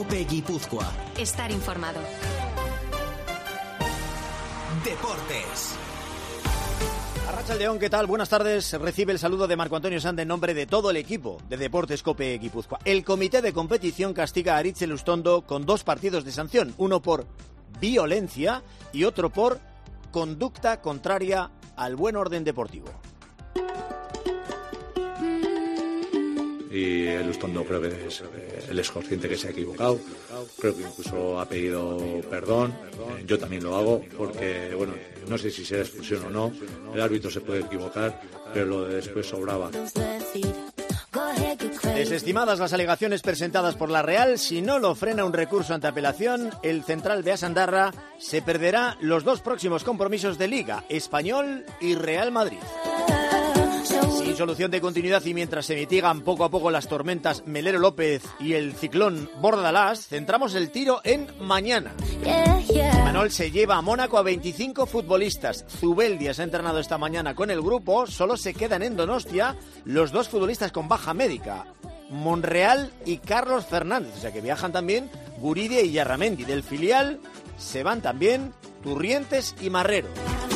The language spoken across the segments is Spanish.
COPE Guipúzcoa. Estar informado. Deportes. Arratsaldeon, ¿qué tal? Buenas tardes. Recibe el saludo de Marco Antonio Sande en nombre de todo el equipo de Deportes COPE Guipúzcoa. El comité de competición castiga a Aritz Elustondo con 2 partidos de sanción, uno por violencia y otro por conducta contraria al buen orden deportivo. Y Elustondo creo que él es consciente que se ha equivocado, creo que incluso ha pedido perdón, yo también lo hago porque, bueno, no sé si será expulsión o no, el árbitro se puede equivocar, pero lo de después sobraba. Desestimadas las alegaciones presentadas por la Real, si no lo frena un recurso ante apelación, el central de Asandarra se perderá los 2 próximos compromisos de Liga, Español y Real Madrid. Sin solución de continuidad y mientras se mitigan poco a poco las tormentas Melero López y el ciclón Bordalás, centramos el tiro en mañana. Manol se lleva a Mónaco a 25 futbolistas. Zubeldia se ha entrenado esta mañana con el grupo. Solo se quedan en Donostia los 2 futbolistas con baja médica, Monreal y Carlos Fernández. O sea que viajan también Guride y Yarramendi. Del filial se van también Turrientes y Marrero.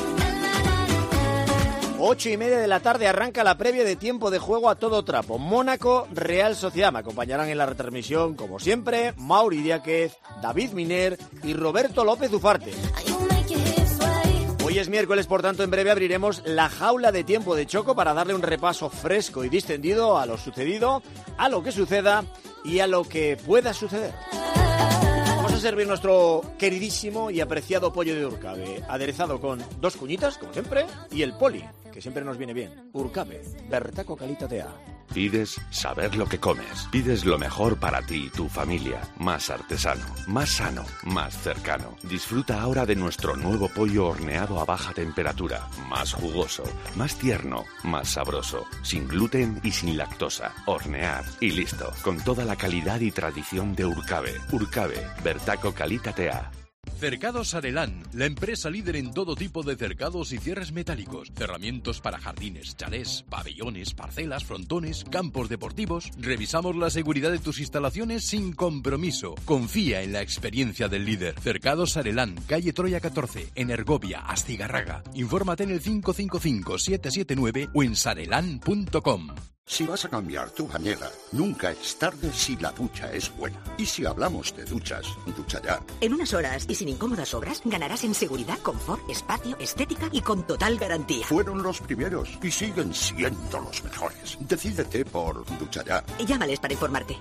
8:30 de la tarde arranca la previa de tiempo de juego a todo trapo. Mónaco, Real Sociedad. Me acompañarán en la retransmisión, como siempre, Mauri Diáquez, David Miner y Roberto López Ufarte. Hoy es miércoles, por tanto, en breve abriremos la jaula de tiempo de Choco para darle un repaso fresco y distendido a lo sucedido, a lo que suceda y a lo que pueda suceder. Vamos a servir nuestro queridísimo y apreciado pollo de Urcabe, aderezado con 2 cuñitas, como siempre, y el poli, que siempre nos viene bien. Urcabe, Bertaco Calitatea. Pides saber lo que comes. Pides lo mejor para ti y tu familia. Más artesano, más sano, más cercano. Disfruta ahora de nuestro nuevo pollo horneado a baja temperatura. Más jugoso, más tierno, más sabroso. Sin gluten y sin lactosa. Hornear y listo. Con toda la calidad y tradición de Urcabe. Urcabe, Bertaco Calitatea. Cercados Arelán, la empresa líder en todo tipo de cercados y cierres metálicos, cerramientos para jardines, chalés, pabellones, parcelas, frontones, campos deportivos. Revisamos la seguridad de tus instalaciones sin compromiso. Confía en la experiencia del líder. Cercados Arelán, calle Troya 14, en Ergovia, Astigarraga. Infórmate en el 555-779 o en sarelán.com. Si vas a cambiar tu bañera, nunca es tarde si la ducha es buena. Y si hablamos de duchas, Ducha Ya. En unas horas y sin incómodas obras, ganarás en seguridad, confort, espacio, estética y con total garantía. Fueron los primeros y siguen siendo los mejores. Decídete por Ducha Ya. Llámales para informarte.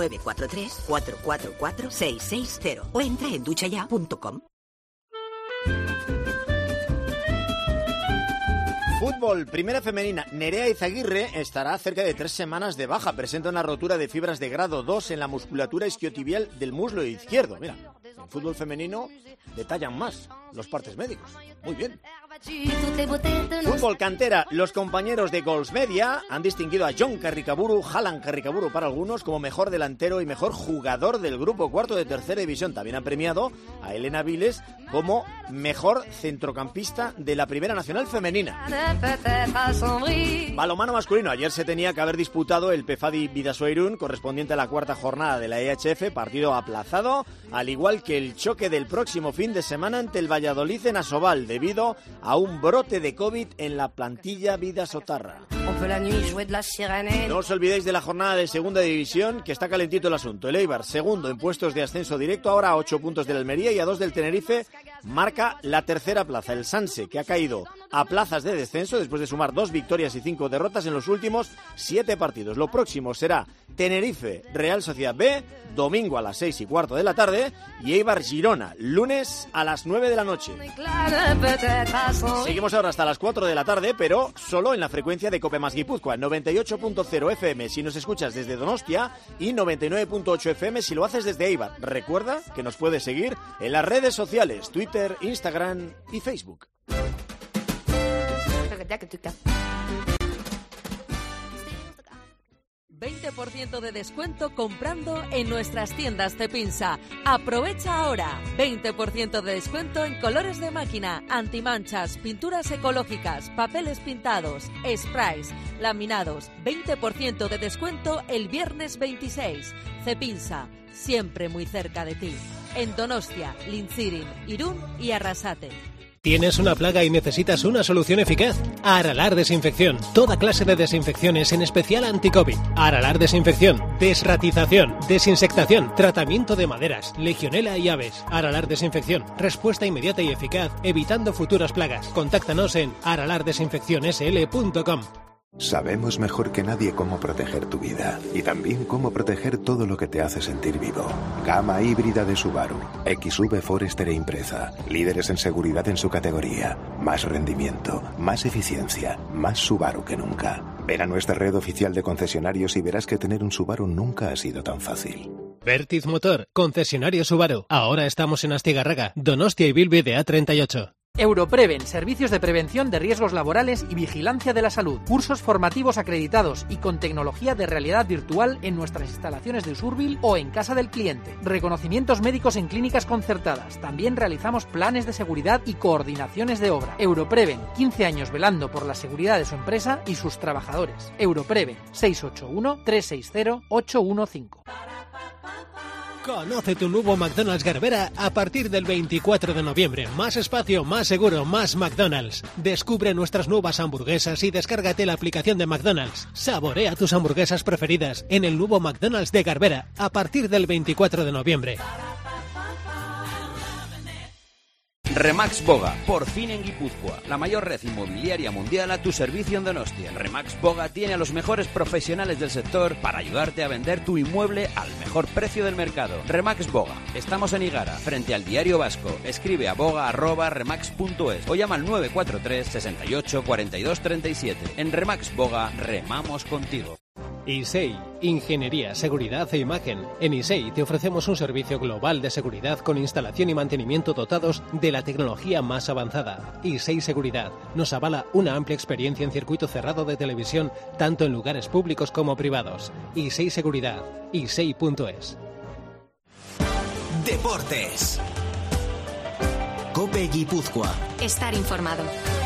943-444-660 o entra en duchaya.com. Fútbol, primera femenina. Nerea Izaguirre estará cerca de 3 semanas de baja. Presenta una rotura de fibras de grado 2 en la musculatura isquiotibial del muslo izquierdo. Mira, en fútbol femenino detallan más los partes médicos. Muy bien. Fútbol cantera. Los compañeros de Gols Media han distinguido a John Carricaburu, Jalan Carricaburu para algunos, como mejor delantero y mejor jugador del grupo cuarto de tercera división. También han premiado a Elena Viles como mejor centrocampista de la Primera Nacional Femenina. Balonmano masculino. Ayer se tenía que haber disputado el Pefadi Bidasoa Irún, correspondiente a la 4ª jornada de la EHF, partido aplazado, al igual que el choque del próximo fin de semana ante el Valladolid en Asobal, debido a un brote de COVID en la plantilla Bidasotarra. No os olvidéis de la jornada de segunda división, que está calentito el asunto. El Eibar, segundo en puestos de ascenso directo, ahora a 8 puntos del Almería y a 2 del Tenerife, marca la tercera plaza. El Sanse, que ha caído a plazas de descenso después de sumar 2 victorias y 5 derrotas en los últimos 7 partidos. Lo próximo será Tenerife Real Sociedad B, domingo a las 6:15 de la tarde, y Eibar Girona, lunes a las 9 de la noche. Seguimos ahora hasta las 4 de la tarde, pero solo en la frecuencia de COPE más Guipúzcoa, 98.0 FM si nos escuchas desde Donostia y 99.8 FM si lo haces desde Eibar. Recuerda que nos puedes seguir en las redes sociales, Twitter, Instagram y Facebook. 20% de descuento comprando en nuestras tiendas Cepinsa. Aprovecha ahora. 20% de descuento en colores de máquina, antimanchas, pinturas ecológicas, papeles pintados, sprays, laminados. 20% de descuento el viernes 26. Cepinsa, siempre muy cerca de ti. En Donostia, Lintzirin, Irún y Arrasate. ¿Tienes una plaga y necesitas una solución eficaz? Aralar Desinfección. Toda clase de desinfecciones, en especial anti-COVID. Aralar Desinfección. Desratización. Desinsectación. Tratamiento de maderas, legionela y aves. Aralar Desinfección. Respuesta inmediata y eficaz, evitando futuras plagas. Contáctanos en aralardesinfeccionsl.com. Sabemos mejor que nadie cómo proteger tu vida y también cómo proteger todo lo que te hace sentir vivo. Gama híbrida de Subaru, XV Forester e Impreza, líderes en seguridad en su categoría. Más rendimiento, más eficiencia, más Subaru que nunca. Ven a nuestra red oficial de concesionarios y verás que tener un Subaru nunca ha sido tan fácil. Vertiz Motor, concesionario Subaru. Ahora estamos en Astigarraga, Donostia y Bilbi de A38. Europreven, servicios de prevención de riesgos laborales y vigilancia de la salud. Cursos formativos acreditados y con tecnología de realidad virtual en nuestras instalaciones de Usurbil o en casa del cliente. Reconocimientos médicos en clínicas concertadas. También realizamos planes de seguridad y coordinaciones de obra. Europreven, 15 años velando por la seguridad de su empresa y sus trabajadores. Europreven, 681-360-815. Conoce tu nuevo McDonald's Garbera a partir del 24 de noviembre. Más espacio, más seguro, más McDonald's. Descubre nuestras nuevas hamburguesas y descárgate la aplicación de McDonald's. Saborea tus hamburguesas preferidas en el nuevo McDonald's de Garbera a partir del 24 de noviembre. Remax Boga, por fin en Guipúzcoa, la mayor red inmobiliaria mundial a tu servicio en Donostia. Remax Boga tiene a los mejores profesionales del sector para ayudarte a vender tu inmueble al mejor precio del mercado. Remax Boga, estamos en Igara, frente al Diario Vasco. Escribe a boga@remax.es o llama al 943 68 42 37. En Remax Boga, remamos contigo. ISEI, Ingeniería, Seguridad e Imagen. En ISEI te ofrecemos un servicio global de seguridad con instalación y mantenimiento dotados de la tecnología más avanzada. ISEI Seguridad nos avala una amplia experiencia en circuito cerrado de televisión, tanto en lugares públicos como privados. ISEI Seguridad, isei.es. Deportes. COPE Guipúzcoa. Estar informado.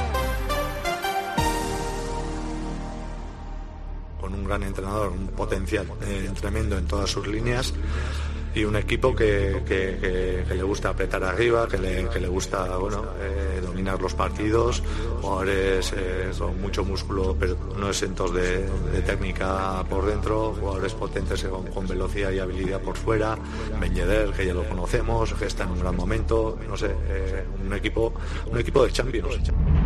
Con un gran entrenador, un potencial tremendo en todas sus líneas y un equipo que le gusta apretar arriba, que le gusta dominar los partidos, jugadores con mucho músculo pero no exentos de técnica por dentro, jugadores potentes con velocidad y habilidad por fuera. Ben Yedder, que ya lo conocemos, que está en un gran momento, no sé, un equipo de Champions.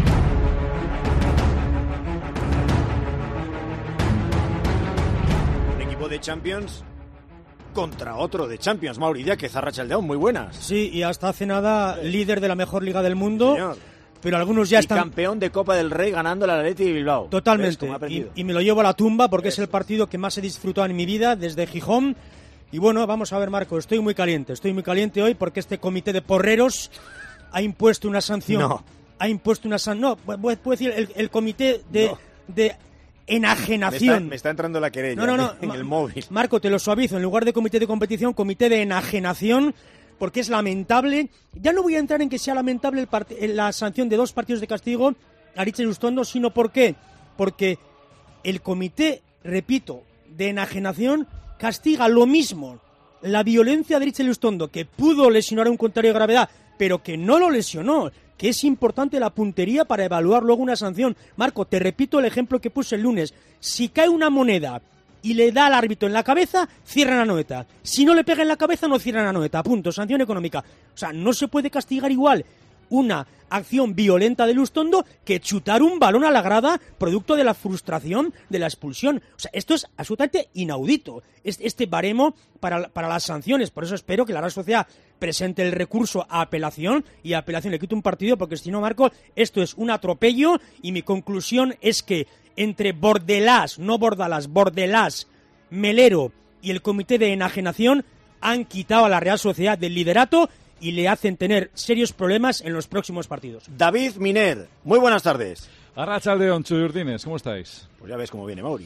De Champions contra otro de Champions, Mauri Díaz, Arratsaldeon, muy buenas. Sí, y hasta hace nada líder de la mejor liga del mundo. Señor. Pero algunos ya están... campeón de Copa del Rey ganando la Athletic de Bilbao. Totalmente, y me lo llevo a la tumba porque es el partido que más he disfrutado en mi vida desde Gijón. Y bueno, vamos a ver, Marco, estoy muy caliente hoy porque este comité de porreros ha impuesto una sanción. No, puedo decir el comité de enajenación. Me está entrando la querella en el móvil. Marco, te lo suavizo. En lugar de comité de competición, comité de enajenación, porque es lamentable. Ya no voy a entrar en que sea lamentable la sanción de 2 partidos de castigo a Aritz Lustondo, sino ¿por qué? Porque el comité, repito, de enajenación castiga lo mismo la violencia de Aritz Lustondo, que pudo lesionar a un contrario de gravedad, pero que no lo lesionó, que es importante la puntería para evaluar luego una sanción. Marco, te repito el ejemplo que puse el lunes. Si cae una moneda y le da al árbitro en la cabeza, cierran la noeta. Si no le pega en la cabeza, no cierran la noeta. Punto. Sanción económica. O sea, no se puede castigar igual una acción violenta de Lustondo que chutar un balón a la grada producto de la frustración de la expulsión. O sea, esto es absolutamente inaudito, este baremo para las sanciones. Por eso espero que la Real Sociedad presente el recurso a apelación y a apelación le quite un partido, porque si no, Marco, esto es un atropello. Y mi conclusión es que entre Bordelás, no Bordalás, Bordelás, Melero y el comité de enajenación han quitado a la Real Sociedad del liderato y le hacen tener serios problemas en los próximos partidos. David Miner, muy buenas tardes. Arratsaldeon, Chudurdines, ¿cómo estáis? Pues ya ves cómo viene Mauri.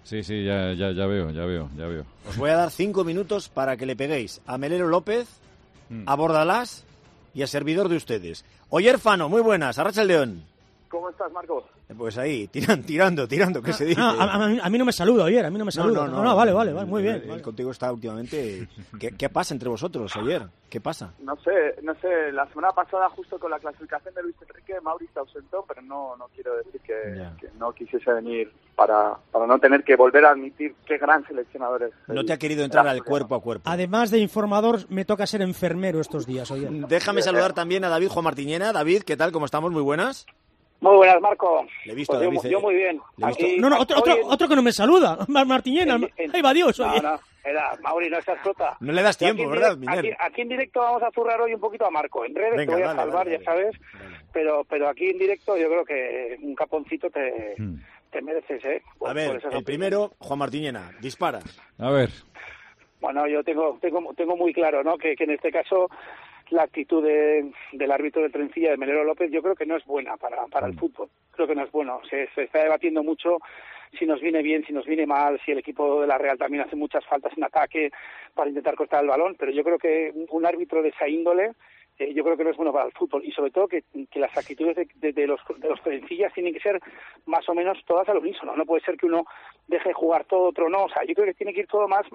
Sí, ya veo. Os voy a dar 5 minutos para que le peguéis a Melero López, a Bordalás y a servidor de ustedes. Oyer Fano, muy buenas, Arratsaldeon. ¿Cómo estás, Marco? Pues ahí, tirando, ¿qué se dice? A mí no me saluda, Oyer, a mí no me saluda. No, vale, muy bien. Él contigo está últimamente... ¿Qué pasa entre vosotros, Oyer? ¿Qué pasa? No sé, la semana pasada justo con la clasificación de Luis Enrique, Mauri se ausentó, pero no quiero decir que no quisiese venir para no tener que volver a admitir qué gran seleccionador es. No te ha querido entrar al cuerpo a cuerpo. Además de informador, me toca ser enfermero estos días, Oyer. Déjame saludar también a David Juan Martiñena. David, ¿qué tal? ¿Cómo estamos? Muy buenas. Muy buenas, Marco. Le he visto, pues David, yo muy bien. Aquí, otro que no me saluda, Martiñena. Ahí va Dios. Mauri, no seas flota. No le das tiempo, ¿verdad, Miner? Aquí en directo vamos a zurrar hoy un poquito a Marco. En redes te voy a salvar, ya sabes. Pero aquí en directo yo creo que un caponcito te mereces, ¿eh? A ver, el primero, Juan Martiñena, dispara. A ver. Bueno, yo tengo muy claro, ¿no? Que en este caso la actitud del árbitro de Trencilla, de Melero López, yo creo que no es buena para el fútbol. Creo que no es bueno. Se está debatiendo mucho si nos viene bien, si nos viene mal, si el equipo de la Real también hace muchas faltas en ataque para intentar cortar el balón, pero yo creo que un árbitro de esa índole yo creo que no es bueno para el fútbol, y sobre todo que las actitudes de los Trencillas tienen que ser más o menos todas al unísono. No puede ser que uno deje de jugar todo, otro no. O sea, yo creo que tiene que ir todo más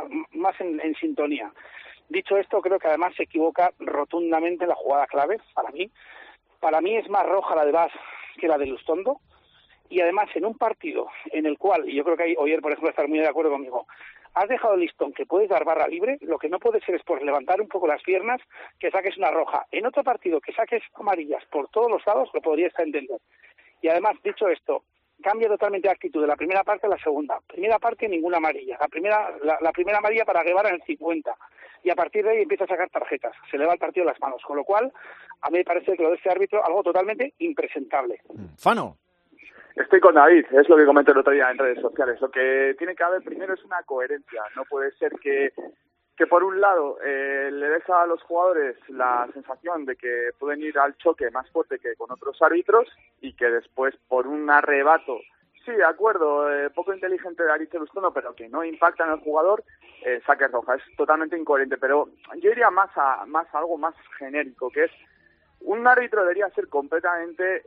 en sintonía. Dicho esto, creo que además se equivoca rotundamente en la jugada clave, para mí. Para mí es más roja la de Bas que la de Lustondo, y además en un partido en el cual, y yo creo que ahí Oyer, por ejemplo, está muy de acuerdo conmigo, has dejado el listón que puedes dar barra libre, lo que no puede ser es por levantar un poco las piernas que saques una roja. En otro partido que saques amarillas por todos los lados, lo podrías entender. Y además, dicho esto, cambia totalmente de actitud de la primera parte a la segunda. Primera parte, ninguna amarilla. La primera amarilla para Guevara en el 50. Y a partir de ahí empieza a sacar tarjetas. Se le va el partido de las manos. Con lo cual, a mí me parece que lo de este árbitro algo totalmente impresentable. Fano. Estoy con David, es lo que comenté el otro día en redes sociales. Lo que tiene que haber primero es una coherencia. No puede ser que por un lado le des a los jugadores la sensación de que pueden ir al choque más fuerte que con otros árbitros, y que después por un arrebato, sí, de acuerdo, poco inteligente de Aritz Lustondo, pero que no impacta en el jugador, saque roja. Es totalmente incoherente, pero yo iría más a algo más genérico, que es un árbitro debería estar completamente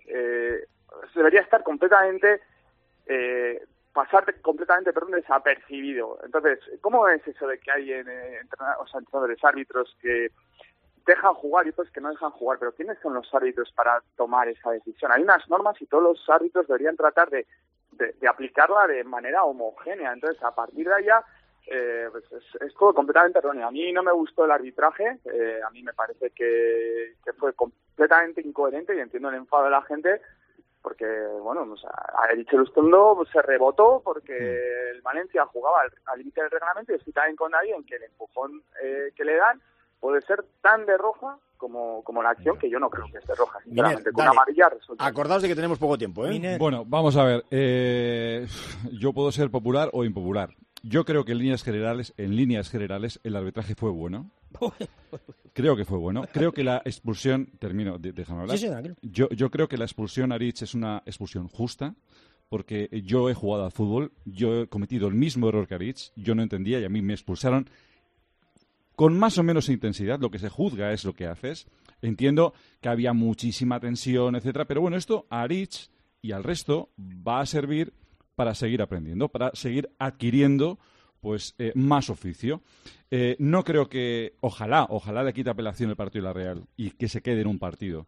desapercibido. Entonces, ¿cómo es eso de que hay entrenadores, árbitros que dejan jugar y otros que no dejan jugar? Pero ¿quiénes son los árbitros para tomar esa decisión? Hay unas normas y todos los árbitros deberían tratar de aplicarla de manera homogénea. Entonces, a partir de allá, pues es todo completamente erróneo. A mí no me gustó el arbitraje, a mí me parece que fue completamente incoherente, y entiendo el enfado de la gente, porque, bueno, pues a Aritz Lustondo se rebotó porque el Valencia jugaba al límite del reglamento, y estoy también con nadie en que el empujón que le dan puede ser tan de roja como la acción, que yo no creo que esté roja, sinceramente. Con amarilla resulta. Acordaos de que tenemos poco tiempo, ¿eh? Bueno, vamos a ver. Yo puedo ser popular o impopular. Yo creo que en líneas generales, el arbitraje fue bueno. Creo que fue bueno. Creo que la expulsión... Termino, déjame hablar. Sí, yo creo que la expulsión a Aritz es una expulsión justa, porque yo he jugado al fútbol, yo he cometido el mismo error que Aritz, yo no entendía y a mí me expulsaron con más o menos intensidad. Lo que se juzga es lo que haces. Entiendo que había muchísima tensión, etcétera, pero bueno, esto a Aritz y al resto va a servir para seguir aprendiendo, para seguir adquiriendo pues más oficio. No creo que... Ojalá le quite apelación el partido de la Real y que se quede en un partido.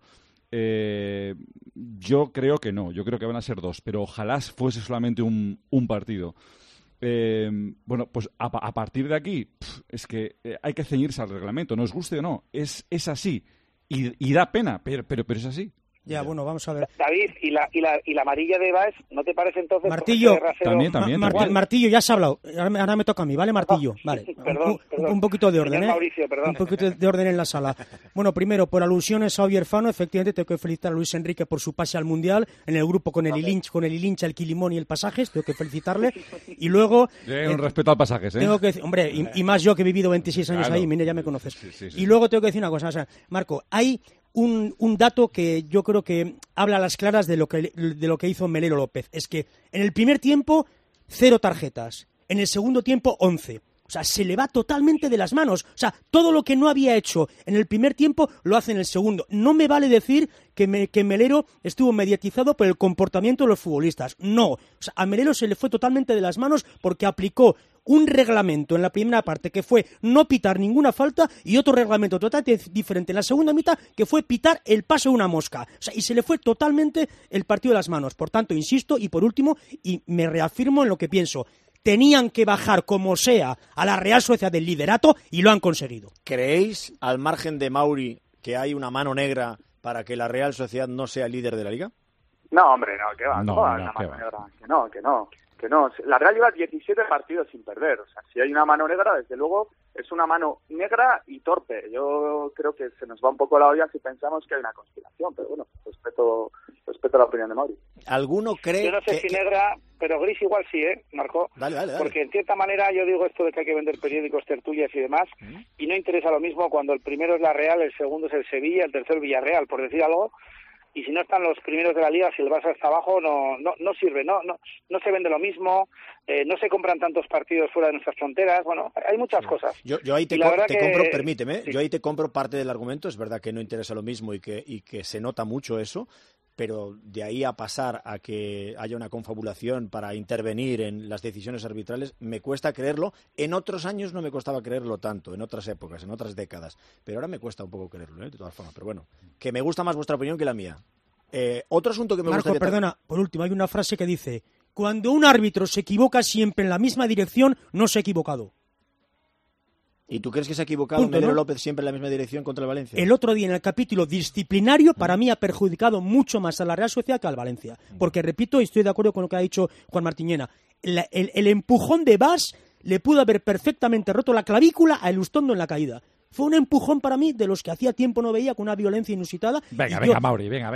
Yo creo que no. Yo creo que van a ser 2, pero ojalá fuese solamente un partido. Bueno, pues a partir de aquí es que hay que ceñirse al reglamento, nos guste o no. Es así. Y da pena, pero es así. Ya, bueno, vamos a ver. David, ¿y la amarilla de Baez no te parece entonces? Martillo, también. Martillo, ya has hablado. Ahora me toca a mí, ¿vale, Martillo? Vale. Perdón. Un poquito de orden, Mauricio, perdón. Un poquito de orden en la sala. Bueno, primero, por alusiones a Oyer Fano, efectivamente tengo que felicitar a Luis Enrique por su pase al Mundial en el grupo con el Ilincha, el Quilimón y el Pasajes. Tengo que felicitarle. Y luego... un respeto al Pasajes, ¿eh? Tengo que decir, hombre, y más yo que he vivido 26 años ahí, mire, ya me conoces. Sí. Y luego tengo que decir una cosa, o sea, Marco, hay un dato que yo creo que habla a las claras de lo que hizo Melero López. Es que en el primer tiempo 0 tarjetas. En el segundo tiempo, 11. O sea, se le va totalmente de las manos. O sea, todo lo que no había hecho en el primer tiempo lo hace en el segundo. No me vale decir que Melero estuvo mediatizado por el comportamiento de los futbolistas. No. O sea, a Melero se le fue totalmente de las manos porque aplicó un reglamento en la primera parte que fue no pitar ninguna falta y otro reglamento totalmente diferente en la segunda mitad que fue pitar el paso de una mosca. O sea, y se le fue totalmente el partido de las manos. Por tanto, insisto, y por último, y me reafirmo en lo que pienso, tenían que bajar como sea a la Real Sociedad del liderato y lo han conseguido. ¿Creéis, al margen de Mauri, que hay una mano negra para que la Real Sociedad no sea líder de la Liga? No, hombre, no, que va. No, una mano negra. Que no. La Real lleva 17 partidos sin perder. O sea, si hay una mano negra, desde luego es una mano negra y torpe. Yo creo que se nos va un poco la olla si pensamos que hay una conspiración, pero bueno, respeto la opinión de Mauri. ¿Alguno cree Yo no sé si negra, pero gris igual sí, Marco? Dale. Porque en cierta manera yo digo esto de que hay que vender periódicos, tertulias y demás, y no interesa lo mismo cuando el primero es la Real, el segundo es el Sevilla, el tercero Villarreal, por decir algo. Y si no están los primeros de la Liga, si el Barça está abajo, no sirve, no se vende lo mismo, no se compran tantos partidos fuera de nuestras fronteras, bueno, hay muchas cosas. Yo ahí te compro, permíteme, yo ahí te compro parte del argumento, es verdad que no interesa lo mismo y que se nota mucho eso, pero de ahí a pasar a que haya una confabulación para intervenir en las decisiones arbitrales, me cuesta creerlo. En otros años no me costaba creerlo tanto, en otras épocas, en otras décadas, pero ahora me cuesta un poco creerlo, de todas formas. Pero bueno, que me gusta más vuestra opinión que la mía. Otro asunto que me gusta... Marco, perdona, por último, hay una frase que dice: cuando un árbitro se equivoca siempre en la misma dirección, no se ha equivocado. ¿Y tú crees que se ha equivocado Melero López siempre en la misma dirección contra el Valencia? El otro día en el capítulo disciplinario para mí ha perjudicado mucho más a la Real Sociedad que al Valencia. Porque, repito, y estoy de acuerdo con lo que ha dicho Juan Martiñena, el empujón de Bas le pudo haber perfectamente roto la clavícula a Elustondo en la caída. Fue un empujón para mí de los que hacía tiempo no veía, con una violencia inusitada. Venga, Mauri, venga.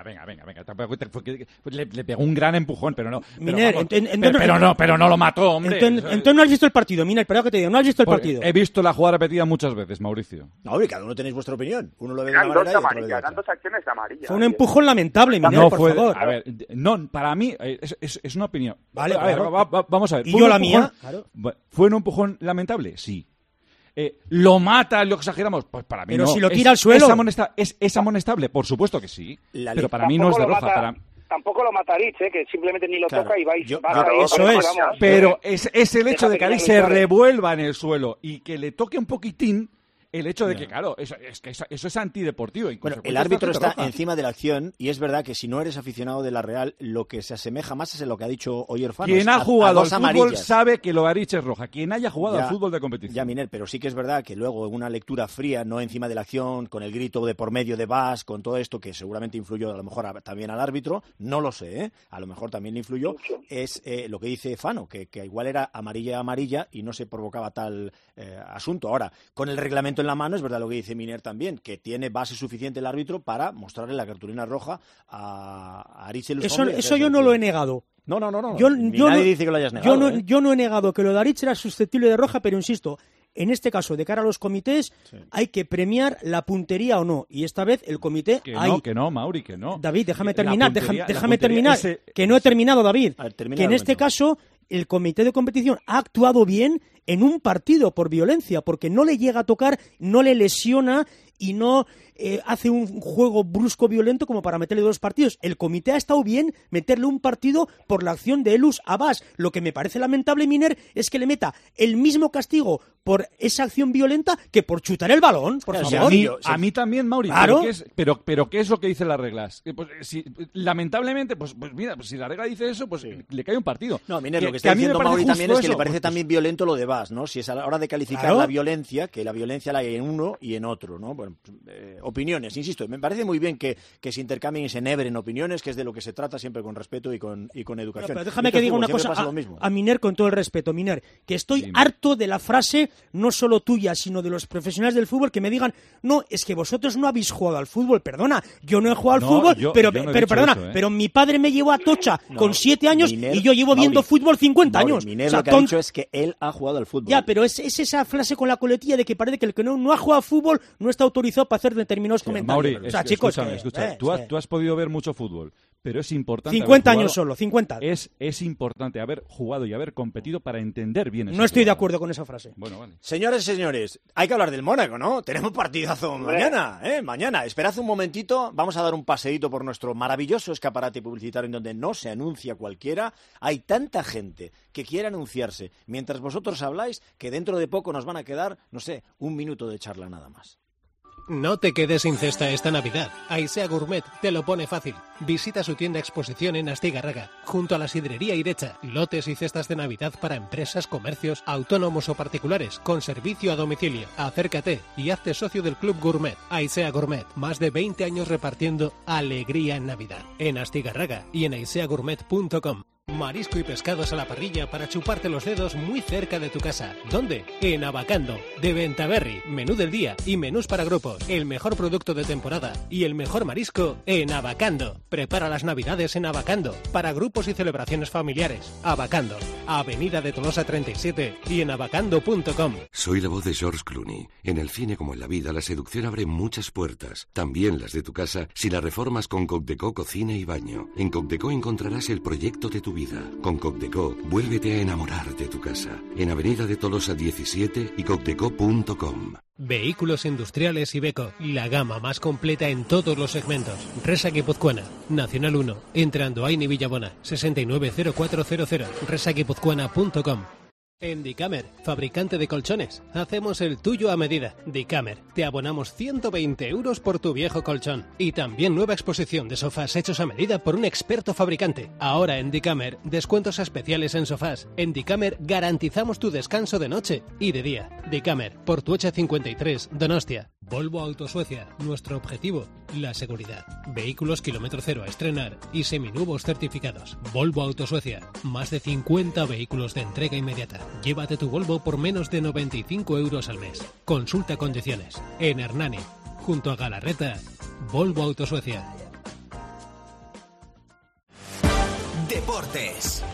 Le pegó un gran empujón, pero no. Miner, pero no lo mató, hombre. Entonces no has visto el partido, Miner, perdón que te diga, no has visto el partido. He visto la jugada repetida muchas veces, Mauricio. No, hombre, cada uno tenéis vuestra opinión. Uno lo ve de una manera y otro lo ve de otra. Dos acciones de amarilla. Fue un empujón lamentable, Miner, por favor. A ver, no, para mí es una opinión. Vale, a ver, vamos a ver. ¿Y yo la mía? Claro. ¿Fue un empujón lamentable? Sí. ¿Lo mata, lo exageramos? Pues para mí pero no. Si lo tira al suelo. ¿Es amonestable? Por supuesto que sí. Pero para mí no es de roja. Tampoco lo mata Aritz, que simplemente ni lo toca y vais. Eso es. Pero es el hecho de que Aritz se revuelva en el suelo y que le toque un poquitín. El hecho de que, claro, eso es antideportivo. Bueno, el árbitro está encima de la acción y es verdad que si no eres aficionado de la Real, lo que se asemeja más es en lo que ha dicho Oyer Fanos. Quien ha jugado al fútbol sabe que lo Aritz es roja. Quien haya jugado al fútbol de competición. Ya, Miner, pero sí que es verdad que luego en una lectura fría, no encima de la acción, con el grito de por medio de Bas, con todo esto que seguramente influyó a lo mejor también al árbitro, no lo sé, a lo mejor también le influyó, es lo que dice Fano, que igual era amarilla y no se provocaba tal asunto. Ahora, con el reglamento en la mano, es verdad lo que dice Miner también, que tiene base suficiente el árbitro para mostrarle la cartulina roja a Aritz Elustondo. Eso yo no lo he negado. No. Nadie dice que lo hayas negado. Yo no he negado que lo de Aritz era susceptible de roja, pero insisto, en este caso, de cara a los comités, hay que premiar la puntería o no. Y esta vez el comité... Que no, Mauri, que no. David, déjame terminar. Que no he terminado, David. Que en este caso el comité de competición ha actuado bien en un partido por violencia, porque no le llega a tocar, no le lesiona y no hace un juego brusco violento como para meterle 2 partidos. El comité ha estado bien meterle un partido por la acción de Elus a Bas. Lo que me parece lamentable, Miner, es que le meta el mismo castigo por esa acción violenta que por chutar el balón, por favor. A mí también, Mauri. Claro. Pero ¿qué es lo que dicen las reglas? Lamentablemente, pues mira, si la regla dice eso, pues le cae un partido. No, Miner, lo que está diciendo Mauri también es que le parece también violento lo de Bas, ¿no? Si es a la hora de calificar la violencia, que la violencia la hay en uno y en otro, ¿no? Bueno, opiniones, insisto, me parece muy bien que se intercambien y se enhebren opiniones, que es de lo que se trata siempre con respeto y con educación. Pero déjame que diga una cosa a Miner, con todo el respeto, Miner, que estoy harto de la frase, no solo tuya, sino de los profesionales del fútbol, que me digan, no, es que vosotros no habéis jugado al fútbol. Perdona, yo no he jugado al fútbol, pero perdona, pero mi padre me llevó a Tocha con 7 años Miner, y yo llevo viendo fútbol 50 años. Miner, lo que ha dicho es que él ha jugado al fútbol. Ya, pero es esa frase con la coletilla de que parece que el que no ha jugado al fútbol no está autorizado para hacer determinados comentarios. Mauri, chicos, escucha, tú has podido ver mucho fútbol, Pero es importante 50 años solo, 50. Es importante haber jugado y haber competido para entender bien eso. No estoy de acuerdo con esa frase. Bueno, vale. Señores y señores, hay que hablar del Mónaco, ¿no? Tenemos partidazo mañana, Mañana. Esperad un momentito, vamos a dar un paseíto por nuestro maravilloso escaparate publicitario en donde no se anuncia cualquiera. Hay tanta gente que quiere anunciarse mientras vosotros habláis que dentro de poco nos van a quedar, no sé, un minuto de charla nada más. No te quedes sin cesta esta Navidad. Aisea Gourmet te lo pone fácil. Visita su tienda exposición en Astigarraga, junto a la sidrería Irecha. Lotes y cestas de Navidad para empresas, comercios, autónomos o particulares, con servicio a domicilio. Acércate y hazte socio del Club Gourmet. Aisea Gourmet, más de 20 años repartiendo alegría en Navidad. En Astigarraga y en aiseagourmet.com. Marisco y pescados a la parrilla para chuparte los dedos muy cerca de tu casa. ¿Dónde? En Abacando, de Bentaberri. Menú del día y menús para grupos. El mejor producto de temporada y el mejor marisco en Abacando. Prepara las Navidades en Abacando para grupos y celebraciones familiares. Abacando, Avenida de Tolosa 37 y en abacando.com. Soy la voz de George Clooney. En el cine como en la vida, la seducción abre muchas puertas, también las de tu casa, si la reformas con Cocteco Cocina y Baño. En Cocteco encontrarás el proyecto de tu vida. Con Cocteco, vuélvete a enamorar de tu casa. En Avenida de Tolosa 17 y cocteco.com. Vehículos industriales Iveco, la gama más completa en todos los segmentos. Resa Guipuzcoana, Nacional 1, entre Andoain y Villabona, 690400, resaguipuzcoana.com. En Dicamer, fabricante de colchones, hacemos el tuyo a medida. Dicamer, te abonamos 120 euros por tu viejo colchón. Y también nueva exposición de sofás hechos a medida por un experto fabricante. Ahora en Dicamer, descuentos especiales en sofás. En Dicamer garantizamos tu descanso de noche y de día. Dicamer, Portuecha 53, Donostia. Volvo Autosuecia, nuestro objetivo, la seguridad. Vehículos kilómetro cero a estrenar y seminuevos certificados. Volvo Autosuecia, más de 50 vehículos de entrega inmediata. Llévate tu Volvo por menos de 95 euros al mes. Consulta condiciones. En Hernani, junto a Galarreta, Volvo Autosuecia. Deportes.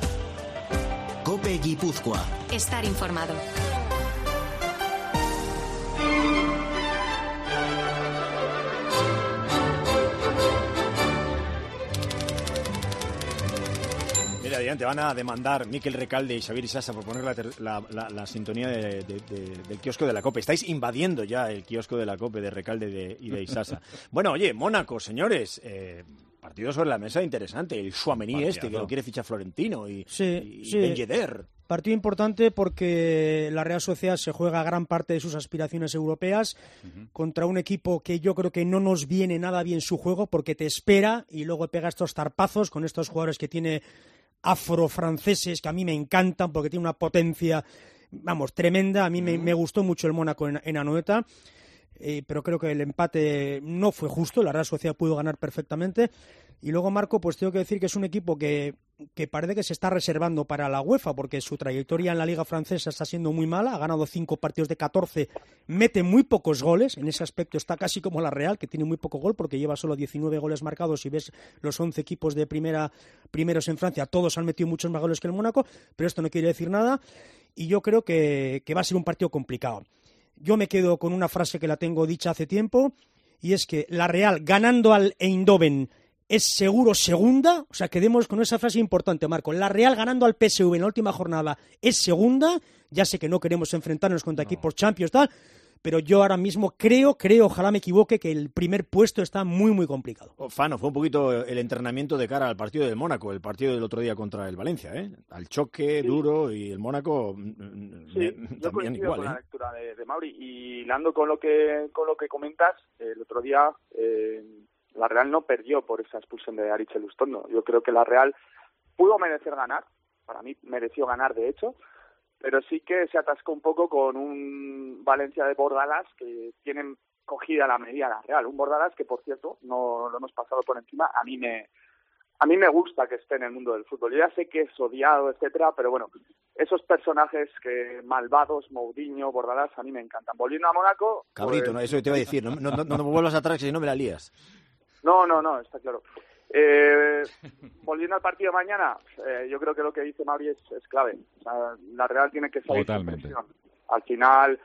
COPE Guipúzcoa. Estar informado. Mira, adelante, van a demandar Mikel Recalde y Xavier Isasa por poner la sintonía del kiosco de la COPE. Estáis invadiendo ya el kiosco de la COPE de Recalde y de Isasa. Bueno, oye, Mónaco, señores, partido sobre la mesa interesante. El Tchouaméni que lo quiere fichar Florentino y Ben Yedder. Partido importante porque la Real Sociedad se juega gran parte de sus aspiraciones europeas contra un equipo que yo creo que no nos viene nada bien su juego porque te espera y luego pega estos zarpazos con estos jugadores que tiene afrofranceses que a mí me encantan porque tiene una potencia, vamos, tremenda. A mí me gustó mucho el Mónaco en Anoeta, pero creo que el empate no fue justo. La Real Sociedad pudo ganar perfectamente. Y luego, Marco, pues tengo que decir que es un equipo que parece que se está reservando para la UEFA, porque su trayectoria en la Liga Francesa está siendo muy mala. Ha ganado 5 partidos de 14, mete muy pocos goles. En ese aspecto está casi como la Real, que tiene muy poco gol, porque lleva solo 19 goles marcados. Si ves los 11 equipos de primeros en Francia, todos han metido muchos más goles que el Mónaco, pero esto no quiere decir nada. Y yo creo que va a ser un partido complicado. Yo me quedo con una frase que la tengo dicha hace tiempo, y es que la Real, ganando al Eindhoven, es seguro segunda. O sea, quedemos con esa frase importante, Marco. La Real ganando al PSV en la última jornada es segunda. Ya sé que no queremos enfrentarnos contra equipos Champions, tal, pero yo ahora mismo creo, ojalá me equivoque, que el primer puesto está muy, muy complicado. Fano, fue un poquito el entrenamiento de cara al partido del Mónaco, el partido del otro día contra el Valencia, al choque duro, y el Mónaco también igual. Con la lectura de Mauri, y hilando con lo que comentas, el otro día la Real no perdió por esa expulsión de Aritz Elustondo. Yo creo que la Real pudo merecer ganar, para mí mereció ganar de hecho, pero sí que se atascó un poco con un Valencia de Bordalas que tienen cogida la medida la Real. Un Bordalas que, por cierto, no lo hemos pasado por encima. A mí me gusta que esté en el mundo del fútbol. Yo ya sé que es odiado, etcétera, pero bueno, esos personajes malvados, Mourinho, Bordalas, a mí me encantan. Volviendo a Mónaco... Cabrito, pues... no, eso te iba a decir. No me vuelvas atrás, que si no me la lías. No, está claro. Volviendo al partido de mañana, yo creo que lo que dice Mauri es clave. O sea, la Real tiene que salir sin presión. Al final,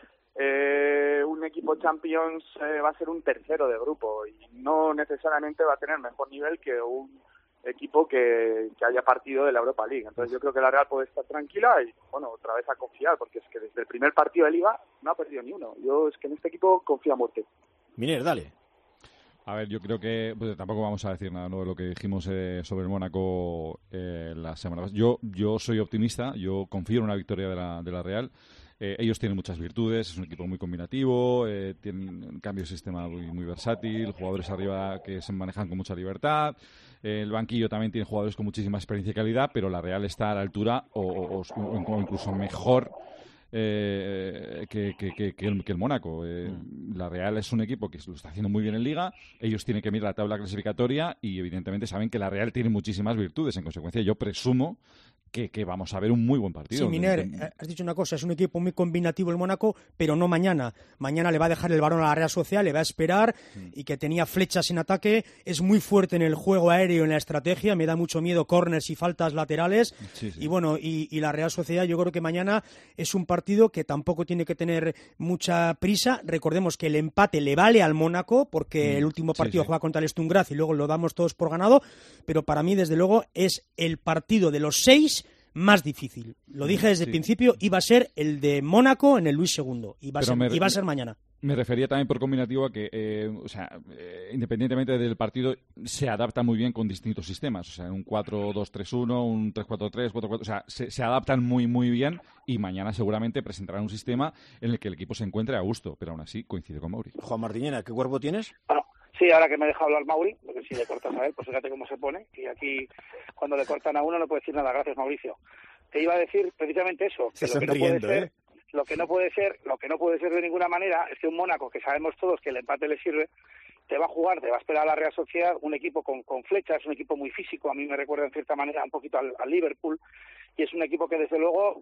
un equipo Champions va a ser un tercero de grupo y no necesariamente va a tener mejor nivel que un equipo que haya partido de la Europa League. Entonces yo creo que la Real puede estar tranquila y, bueno, otra vez a confiar, porque es que desde el primer partido de Liga no ha perdido ni uno. Yo es que en este equipo confío a muerte. Miner, dale. A ver, yo creo que tampoco vamos a decir nada nuevo de lo que dijimos sobre el Mónaco la semana pasada. Yo soy optimista, yo confío en una victoria de la Real. Ellos tienen muchas virtudes, es un equipo muy combinativo, tienen un cambio de sistema muy versátil, jugadores arriba que se manejan con mucha libertad, el banquillo también tiene jugadores con muchísima experiencia y calidad, pero la Real está a la altura o incluso mejor que el Mónaco. La Real es un equipo que lo está haciendo muy bien en Liga, ellos tienen que mirar la tabla clasificatoria y evidentemente saben que la Real tiene muchísimas virtudes, en consecuencia yo presumo que vamos a ver un muy buen partido. Sí, Miner, has dicho una cosa, es un equipo muy combinativo el Mónaco, pero no mañana. Mañana le va a dejar el balón a la Real Sociedad, le va a esperar y que tenía flechas en ataque, es muy fuerte en el juego aéreo, en la estrategia, me da mucho miedo córners y faltas laterales. Sí. Y bueno, y la Real Sociedad yo creo que mañana es un partido que tampoco tiene que tener mucha prisa. Recordemos que el empate le vale al Mónaco porque el último partido juega contra el Sturm Graz y luego lo damos todos por ganado, pero para mí desde luego es el partido de los 6 más difícil. Lo dije desde el principio, iba a ser el de Mónaco en el Luis II. Iba a ser mañana. Me refería también por combinativo a que, independientemente del partido, se adapta muy bien con distintos sistemas. O sea, un 4-2-3-1, un 3-4-3, 4-4... O sea, se adaptan muy, muy bien y mañana seguramente presentarán un sistema en el que el equipo se encuentre a gusto. Pero aún así coincide con Mauri. Juan Martiñena, ¿qué cuerpo tienes? Sí, ahora que me deja hablar Mauri, porque si le cortas a él, pues fíjate cómo se pone. Y aquí, cuando le cortan a uno, no puede decir nada. Gracias, Mauricio. Te iba a decir precisamente eso. Que lo que no puede ser de ninguna manera es que un Mónaco, que sabemos todos que el empate le sirve, te va a esperar a la Real Sociedad, un equipo con flechas, un equipo muy físico. A mí me recuerda en cierta manera un poquito al Liverpool. Y es un equipo que, desde luego,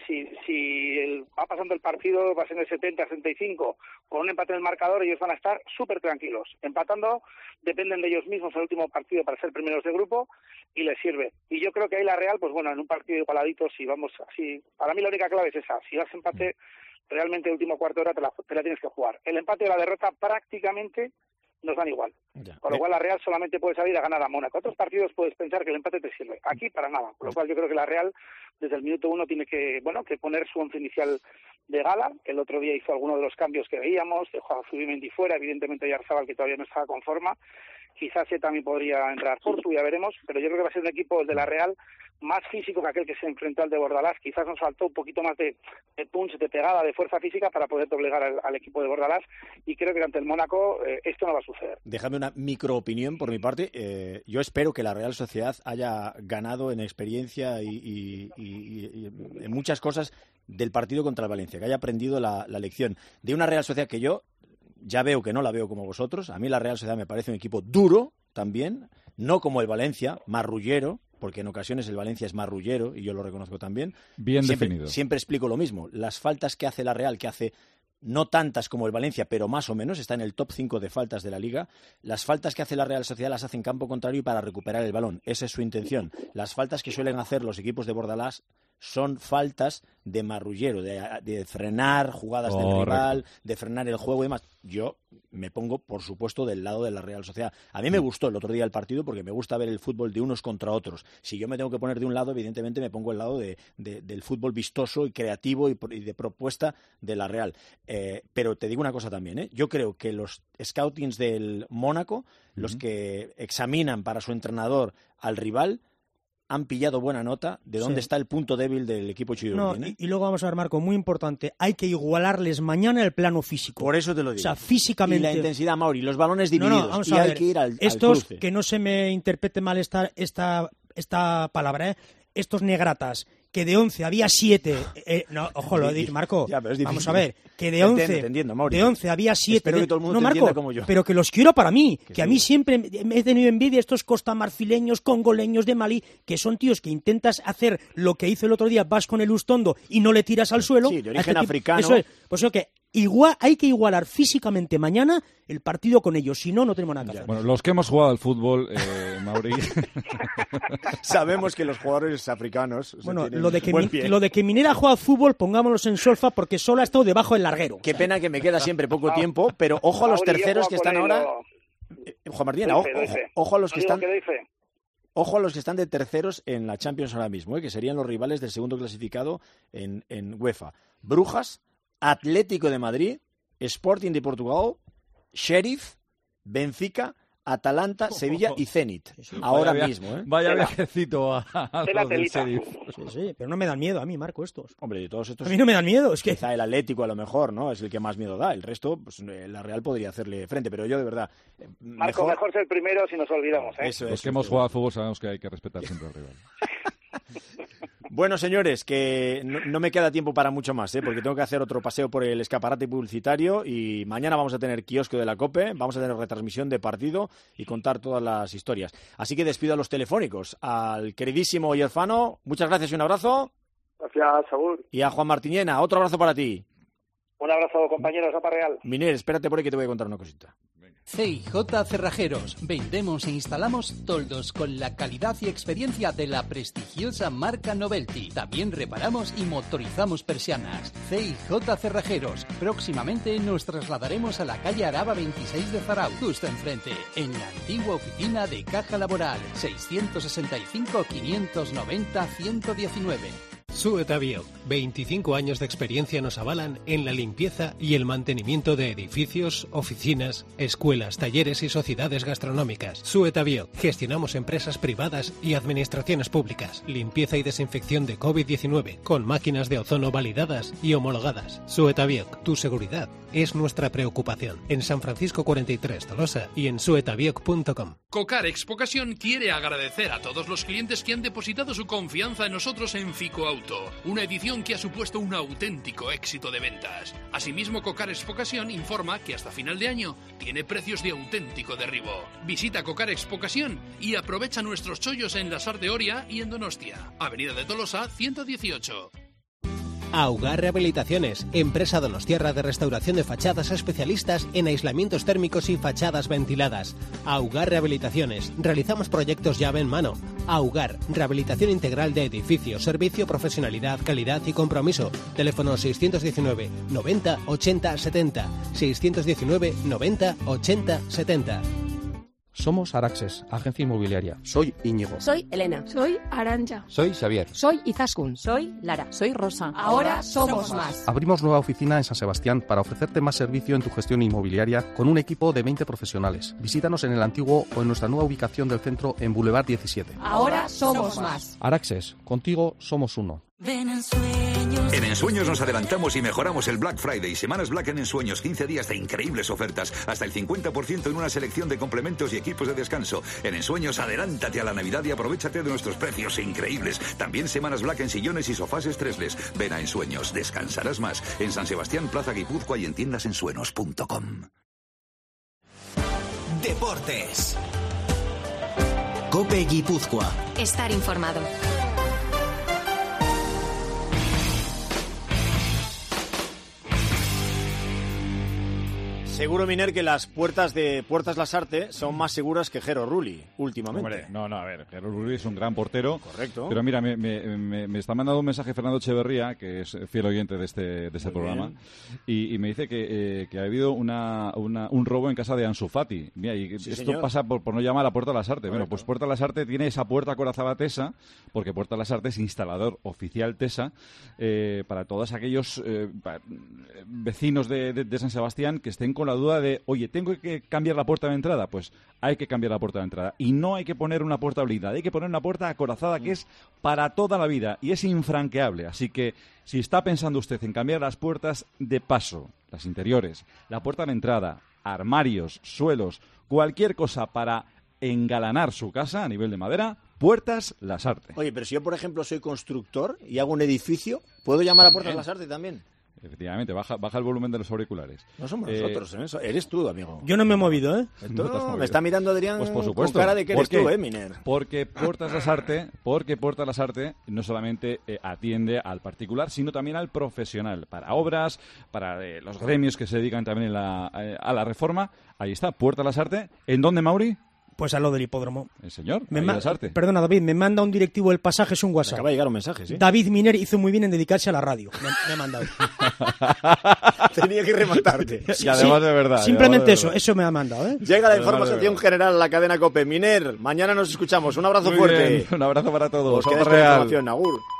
si va pasando el partido, va a ser en el 70-75, con un empate en el marcador, ellos van a estar súper tranquilos. Empatando, dependen de ellos mismos en el último partido para ser primeros de grupo, y les sirve. Y yo creo que ahí la Real, pues bueno, en un partido igualadito, si vamos así, para mí la única clave es esa. Si vas empate, realmente el último cuarto de hora te la tienes que jugar. El empate o la derrota prácticamente nos dan igual. Con lo cual la Real solamente puede salir a ganar a Mónaco. Otros partidos puedes pensar que el empate te sirve. Aquí para nada. Con lo cual yo creo que la Real desde el minuto 1 tiene que poner su once inicial de gala. El otro día hizo alguno de los cambios que veíamos, dejó a Zubimendi fuera, evidentemente Oyarzabal, que todavía no estaba con forma. Quizás también podría entrar Portu, ya veremos, pero yo creo que va a ser un equipo de la Real más físico que aquel que se enfrentó al de Bordalás. Quizás nos faltó un poquito más de punch, de pegada, de fuerza física para poder doblegar al equipo de Bordalás, y creo que ante el Mónaco esto no va a suceder. Déjame una microopinión por mi parte. Yo espero que la Real Sociedad haya ganado en experiencia y en muchas cosas del partido contra el Valencia, que haya aprendido la lección de una Real Sociedad que yo ya veo que no la veo como vosotros. A mí la Real Sociedad me parece un equipo duro también, no como el Valencia, marrullero, porque en ocasiones el Valencia es marrullero y yo lo reconozco también. Bien definido. Siempre explico lo mismo. Las faltas que hace la Real, que hace no tantas como el Valencia, pero más o menos, está en el top 5 de faltas de la Liga. Las faltas que hace la Real Sociedad las hace en campo contrario para recuperar el balón. Esa es su intención. Las faltas que suelen hacer los equipos de Bordalás son faltas de marrullero, de frenar jugadas del rival, de frenar el juego y demás. Yo me pongo, por supuesto, del lado de la Real Sociedad. A mí me gustó el otro día el partido porque me gusta ver el fútbol de unos contra otros. Si yo me tengo que poner de un lado, evidentemente me pongo al lado del fútbol vistoso y creativo y de propuesta de la Real. Pero te digo una cosa también, yo creo que los scoutings del Mónaco, los que examinan para su entrenador al rival, han pillado buena nota de dónde está el punto débil del equipo chileno. Y luego vamos a ver, Marco, muy importante, hay que igualarles mañana el plano físico. Por eso te lo digo. O sea, físicamente. Y la intensidad, Mauri, los balones divididos. Vamos y a hay ver, que ir al estos, cruce. que no se me interprete mal esta palabra, estos negratas, que de 11 había 7. No, ojo, lo he dicho, Marco. Ya, vamos a ver, que de 11, te de 11 había 7. Espero que todo el mundo te entienda como yo. Pero que los quiero para mí. Que a mí siempre me he tenido envidia estos costamarfileños, congoleños de Malí, que son tíos que intentas hacer lo que hizo el otro día, vas con el Ustondo y no le tiras al suelo. Sí, de origen africano. Eso es. Pues eso que hay que igualar físicamente mañana el partido con ellos, si no, no tenemos nada que hacer. Bueno, los que hemos jugado al fútbol, Mauri... Sabemos que los jugadores africanos... Bueno, lo de que Minera juega al fútbol, pongámoslos en solfa, porque solo ha estado debajo del larguero. Qué pena que me queda siempre poco tiempo, pero ojo a los terceros que están ahora... Juan Martín, ojo a los que están... Ojo a los que están de terceros en la Champions ahora mismo, que serían los rivales del segundo clasificado en UEFA. Brujas, Atlético de Madrid, Sporting de Portugal, Sheriff, Benfica, Atalanta, Sevilla y Zenit. Ahora mismo, ¿eh? Vaya viajecito a los del Sheriff. Sí, pero no me dan miedo a mí, Marco, estos. Hombre, de todos estos... A mí no me dan miedo, es que... Quizá el Atlético a lo mejor, ¿no? Es el que más miedo da. El resto, pues la Real podría hacerle frente, pero yo de verdad... Marco, mejor ser el primero si nos olvidamos, ¿eh? Los que hemos jugado al fútbol sabemos que hay que respetar siempre al rival. Bueno, señores, que no me queda tiempo para mucho más, porque tengo que hacer otro paseo por el escaparate publicitario y mañana vamos a tener kiosco de la COPE, vamos a tener retransmisión de partido y contar todas las historias. Así que despido a los telefónicos. Al queridísimo Yerfano, muchas gracias y un abrazo. Gracias, Saúl. Y a Juan Martiñena, otro abrazo para ti. Un abrazo, compañeros, a Real. Miner, espérate por ahí que te voy a contar una cosita. CIJ Cerrajeros. Vendemos e instalamos toldos con la calidad y experiencia de la prestigiosa marca Novelty. También reparamos y motorizamos persianas. CIJ Cerrajeros. Próximamente nos trasladaremos a la calle Araba 26 de Zarauz, justo enfrente, en la antigua oficina de Caja Laboral. 665 590 119. Suetabio, 25 años de experiencia nos avalan en la limpieza y el mantenimiento de edificios, oficinas, escuelas, talleres y sociedades gastronómicas. Suetabio, gestionamos empresas privadas y administraciones públicas. Limpieza y desinfección de COVID-19 con máquinas de ozono validadas y homologadas. Suetabio, tu seguridad es nuestra preocupación. En San Francisco 43 Tolosa y en suetabioc.com. Cocar Expocasión quiere agradecer a todos los clientes que han depositado su confianza en nosotros en Fico Auto, una edición que ha supuesto un auténtico éxito de ventas. Asimismo, Cocar Expocasión informa que hasta final de año tiene precios de auténtico derribo. Visita Cocar Expocasión y aprovecha nuestros chollos en Lasar de Oria y en Donostia, Avenida de Tolosa 118. Augar Rehabilitaciones, empresa donostiarra de restauración de fachadas especialistas en aislamientos térmicos y fachadas ventiladas. Augar Rehabilitaciones, realizamos proyectos llave en mano. Augar, rehabilitación integral de edificios, servicio, profesionalidad, calidad y compromiso. Teléfono 619 90 80 70. 619 90 80 70. Somos Araxes, agencia inmobiliaria. Soy Íñigo. Soy Elena. Soy Arantxa. Soy Xavier. Soy Izaskun. Soy Lara. Soy Rosa. Ahora somos más. Abrimos nueva oficina en San Sebastián para ofrecerte más servicio en tu gestión inmobiliaria con un equipo de 20 profesionales. Visítanos en el antiguo o en nuestra nueva ubicación del centro en Boulevard 17. Ahora somos más. Araxes, contigo somos uno. Ven Ensueños. En Ensueños nos adelantamos y mejoramos el Black Friday. Semanas Black en Ensueños, 15 días de increíbles ofertas. Hasta el 50% en una selección de complementos y equipos de descanso. En Ensueños, adelántate a la Navidad y aprovechate de nuestros precios increíbles. También Semanas Black en sillones y sofás estresles. Ven a Ensueños, descansarás más. En San Sebastián, Plaza Guipúzcoa y en tiendasensuenos.com. Deportes. COPE Guipúzcoa. Estar informado. Seguro, Miner, que las puertas de Puertas Lasarte son más seguras que Jero Rulli, últimamente. Hombre, no, a ver, Jero Rulli es un gran portero. Correcto. Pero mira, me está mandando un mensaje Fernando Echeverría, que es fiel oyente de este programa, y me dice que ha habido un robo en casa de Ansu Fati. Mira, y sí, esto señor. pasa por no llamar a Puertas Lasarte. Bueno, pues Puertas Lasarte tiene esa puerta acorazada TESA, porque Puertas Lasarte es instalador oficial TESA para todos aquellos vecinos de San Sebastián que estén con la duda de, oye, ¿tengo que cambiar la puerta de entrada? Pues hay que cambiar la puerta de entrada. Y no hay que poner una puerta blindada, hay que poner una puerta acorazada que es para toda la vida y es infranqueable. Así que si está pensando usted en cambiar las puertas de paso, las interiores, la puerta de entrada, armarios, suelos, cualquier cosa para engalanar su casa a nivel de madera, Puertas Lasarte. Oye, pero si yo, por ejemplo, soy constructor y hago un edificio, ¿puedo llamar a Puertas Lasarte también? Efectivamente, baja el volumen de los auriculares. No somos nosotros, eres tú, amigo. Yo no me he movido, ¿eh? Me está mirando Adrián pues por supuesto, con cara de que eres tú, Miner. Porque Puertas Lasarte no solamente atiende al particular, sino también al profesional, para obras, para los gremios que se dedican también a la reforma. Ahí está, Puertas Lasarte. ¿En dónde, Mauri? Pues al lado del hipódromo. El señor, Perdona, David, me manda un directivo del pasaje, es un WhatsApp. Me acaba de llegar un mensaje, ¿sí? David Miner hizo muy bien en dedicarse a la radio. Me ha mandado. Tenía que rematarte. Y además de verdad. Simplemente eso me ha mandado, ¿eh? Llega la información general a la cadena COPE. Miner, mañana nos escuchamos. Un abrazo Muy fuerte. bien. Un abrazo para todos. Os quedáis con la información, Agur.